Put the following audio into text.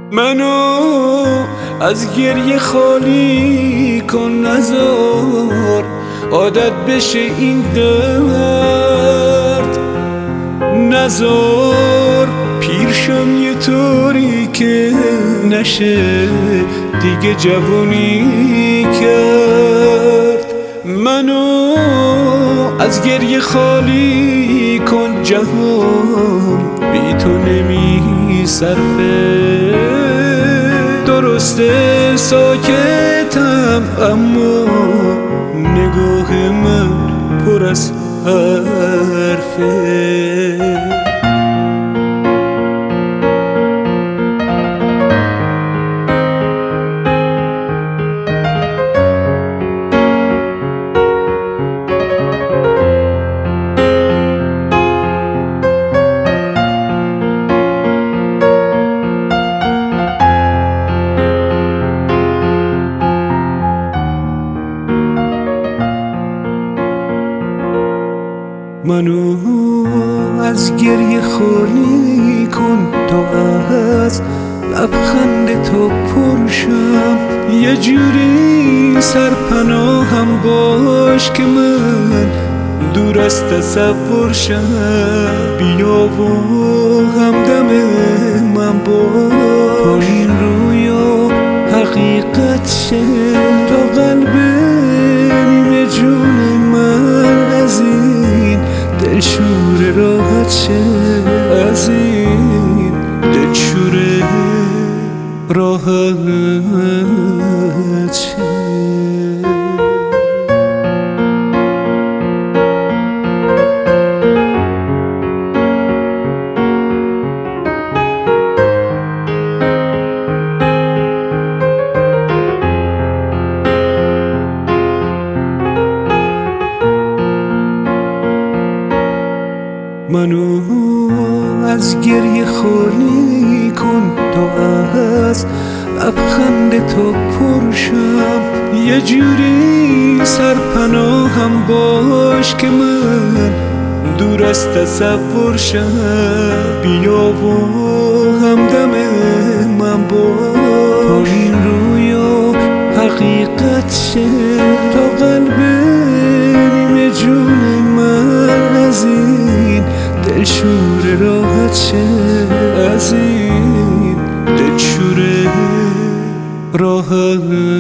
منو از گریه خالی کن، نذار عادت بشه این درد، نذار پیرشم یه طوری که نشه دیگه جوونی کرد. منو از گریه خالی کن، جهان بی تو نمی صرفه. درسته ساکتم اما نگاه من پر از حرفه. منو از گریه خالی کن تا از لبخند تو پرشم. یه جوری سرپناهم باش که من دور از تصور شم. بیا و همدم من باش، این رویا حقیقت شه تا قلب نیمه جون من از این دلشور راحت شه، از این دلشور راحت شه. منو از گریه خالی کن تا از لبخند تو پرشم. یه جوری سرپناهم باش که من دور از تصور شم. بیا و همدم من باش، این رویا حقیقت شه تا قلب نیمه جون من از این دلشور راحت شه، از این دلشور راحت